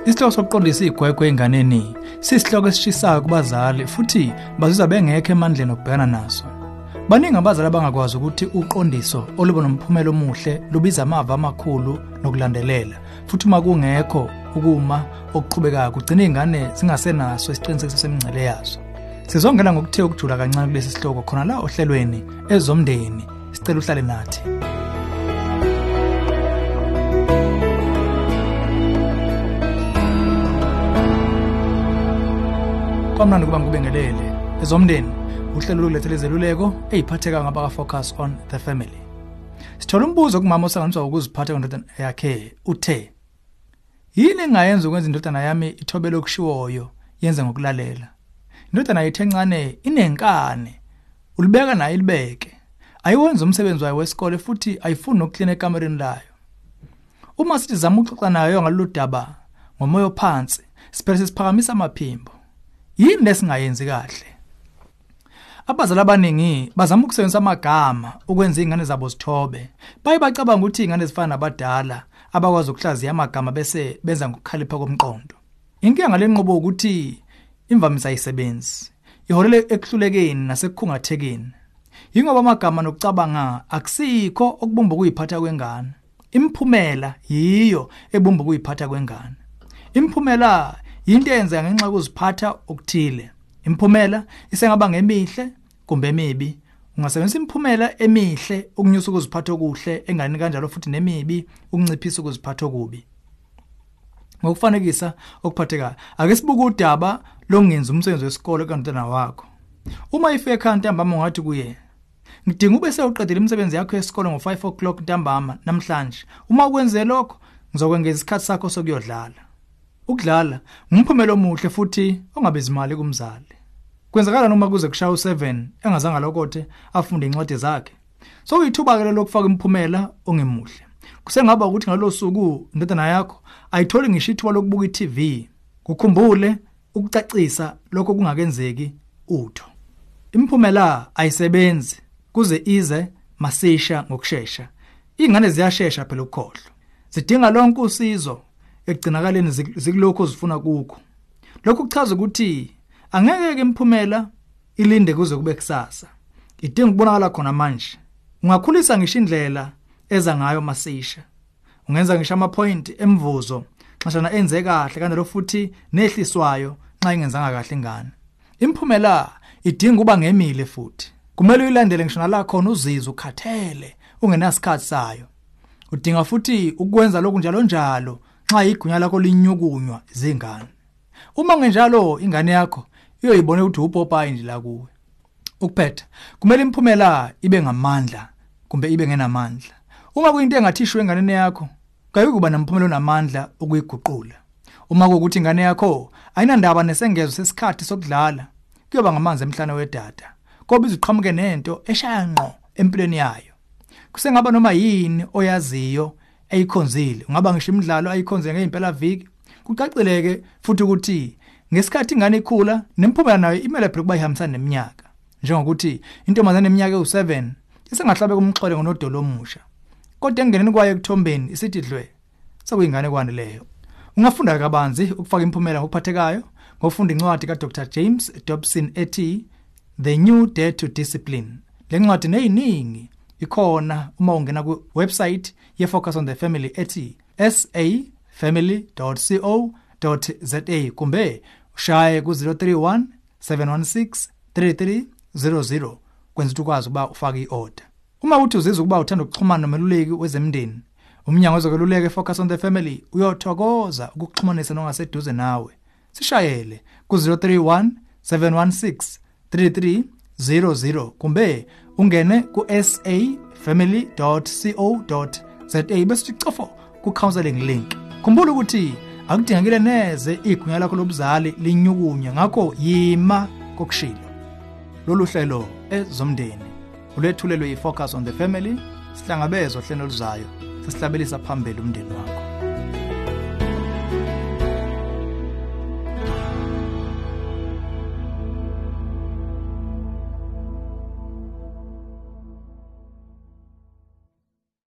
Isihloko sokuqondisa igwegwe enganeni sisihloko esishisayo kubazali futhi bazizwa bengekho emandleni okubhekana naso. Baningi abazali abangakwazi ukuthi uqondiso oluba nomphumela omuhle lubiza amava amakhulu nokulandelela futhi uma kungekho ukuma okuqhubekayo kugcina izingane zingasenaso isiqinisekiso semingcele yazo. Sizongena ngokuthe ukujula kancane kulesi sihloko khona la ohlelweni ezomndeni sicela uhlale nathi. Kwamnandi kuba ngikubengelele ezomndeni uhlelo lokulethela izeluleko eziphatheka ngabaka Focus on the Family. Sithola umbuzo kumama osanganiswa ukuziphatha kwendodana yakhe uthe, yini engayenza ukwenza indodana yami ithobele okushiwoyo yenze ngokulalela? Indodana yethu encane inenkane, ulibeka naye ilibeke. Ayiwenza umsebenzi wayo wesikole futhi ayifuni nokuklina ekamereni layo. Uma sithi zama ukuxoxa nayo ngalolu daba ngomoya phansi, siphele siphakamisa amaphimbo. Yini lesingayenzi kahle? Abazali abaningi bazama ukusebenzisa amagama ukwenza izingane zabo zithobe. Bayibacabanga ukuthi izingane zifana nabadala abakwazi ukuhlaziya amagama bese benza ngokukhalipha komqondo. Inkinga ngalenqobo ukuthi imvamisa ayisebenzi. Iholele ekuhlulekeni nasekukhungathekeni. Yingoba amagama nokucabanga akusikho okubumba ukuyiphatha kwengane. Imphumela yiyo ebumba ukuyiphatha kwengane. Imphumela into yenza ngenxa yokuziphatha okuthile. Imphumela isengaba ngemihle kumbe emibi. Ungasebenzisa imphumela emihle ukunyusa ukuziphatha okuhle engane kanjalo futhi nemibi ukunciphisa ukuziphatha okubi. Ngokufanekisa okuphathekayo, ake sibuke udaba longenza umsebenzi wesikole kaNtana wakho. Uma ifike ekhaya ntambama ungathi kuye, ngidinga ube sewuqedile imisebenzi yakho yesikole ngo5 o'clock ntambama namhlanje. Uma ukwenze lokho ngizokwengeza isikhathi sakho sokuyodlala. Ukudlala ngumphumela omuhle futhi ongabizi imali kumzali. Kwenzakala noma kuze kushaya u7 engazange lokothe afunde incwadi zakhe. So uyithuba ke lokufaka imphumela ongemuhle. Kusengaba ukuthi ngalosuku indodana yakho ayitholi ngisho ithuba lokubuka iTV. Kukhumbule ukucacisa lokho kungakenzeki utho. Imphumela ayisebenzi kuze ize masisha ngokusheshsha. Izingane ziyasheshsha phela ukukhohlwa. Zidinga lonke usizo ekugcinakaleni zikulokho zifuna kukho. Lokho kuchaza ukuthi angeke imphumela ilinde kuze kube kusasa. Idinga ukubonakala khona manje. Ungakhulisa ngisho indlela eza ngayo masisha. Ungenza ngisho ama-point emvuzo xeshana enze kahle kanjalo futhi nehliswayo xa ingenzanga kahle ingane. Imphumela idinga uba ngemile futhi. Kumele uyilandele ngisho nala khona uzizwe ukhathele ungenasikhathi sayo. Udinga futhi ukwenza lokhu njalo xa igunya lakho linyukunywa izingane. Uma ngenjalo ingane yakho iyoyibona ukuthi uPopayi nje la kuwe. Ukuphetha kumele imphumela ibe ngamandla kumbe ibe ngenamandla. Uma kuyinto engathishwe enganeni yakho kayikuba namphumela onamandla ukuyiguqula. Uma ukuthi ingane yakho ayinandaba nesengezo sesikhathi sokudlala kuyoba ngamanzi emhlane wedada. Kobe iziqhamuke nento eshaya ngqo empilweni yayo. Kusengaba noma yini oyaziyo eyikhonzile. Ungaba ngisho imidlalo ayikhonze ngeimpela viki. Kucacileke futhi ukuthi ngesikhathi ingane ikhula nemphumela nayo imele phela kuba ihambisana neminyaka. Njengokuthi intombazane eminyaka u7 isengahlabe kumxhole ngonodolo omusha. Kodwa engeneni kwayo ekuthombeni isithi dlwe. Sekuyingane kwani leyo. Ungafunda kabanzi ukufaka imphumela ngokuphathekayo ngofunda incwadi kaDr James Dobson ethi The New Dare to Discipline. Le ncwadi neyiningi ikhona uma ungena ku website ye Focus on the Family ethi sa family.co.za kumbe ushaye ku 031 716 3300 kwenza ukuthi ukwazi ukuba ufake iorder. Uma uthi uzizwa ukuba uthanda ukuxhumana nomeluleki wezemndeni, umnyango wezokweluleka Focus on the Family uyothokoza ukuxhumanisa nongaseduze nawe. Sishayele ku 031 716 3300 kumbe ungene ku sa family.co.za bese ucofo ku counseling link. Khumbula ukuthi akudingakile neze igunya lakho lobuzali linyukunya ngakho yima kokushilo. Lolu hlelo ezomndeni ulethulelwe yiFocus on the Family sihlangabezwe hlelo luzayo sesihlabelisa phambili umndeni wakho.